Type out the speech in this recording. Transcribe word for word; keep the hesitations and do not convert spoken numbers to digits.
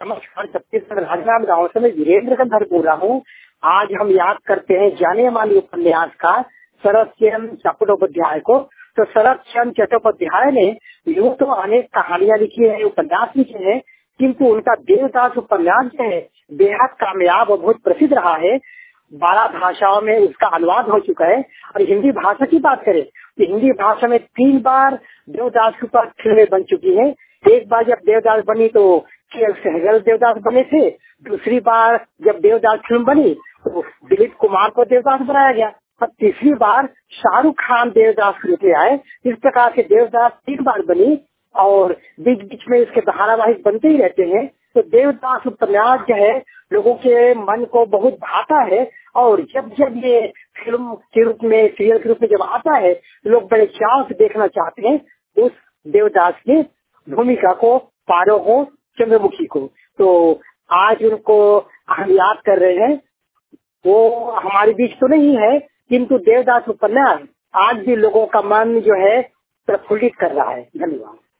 नमस्कार, छत्तीसगढ़ राजनांदगांव गाँव से मैं वीरेंद्र गंधर बोल रहा हूँ। आज हम याद करते हैं जाने माने उपन्यासकार शरद चंद्र चट्टोपाध्याय को। तो शरद चंद्र चट्टोपाध्याय ने यूँ तो अनेक कहानियां लिखी है, उपन्यास लिखे हैं, किंतु उनका देवदास उपन्यास जो है बेहद कामयाब और बहुत प्रसिद्ध रहा है। बारह भाषाओं में उसका अनुवाद हो चुका है। और हिंदी भाषा की बात करें तो हिंदी भाषा में तीन बार देवदास के ऊपर फिल्में बन चुकी है। एक बार जब देवदास बनी तो के एल सहगल देवदास बने थे। दूसरी बार जब देवदास फिल्म बनी तो दिलीप कुमार को देवदास बनाया गया। और तीसरी बार शाहरुख खान देवदास लेके आए। इस प्रकार से देवदास तीन बार बनी और बीच बीच में इसके धारावाहिक बनते ही रहते हैं। तो देवदास उपन्यास जो है लोगों के मन को बहुत भाता है। और जब जब ये फिल्म के रूप में, सीरियल के रूप में जब आता है, लोग बड़े चाव से देखना चाहते हैं उस देवदास की भूमिका को, पारो को, चंद्रमुखी को। तो आज उनको हम याद कर रहे हैं। वो हमारे बीच तो नहीं है, किंतु देवदास उपन्यास आज भी लोगों का मन जो है प्रफुल्लित कर रहा है। धन्यवाद।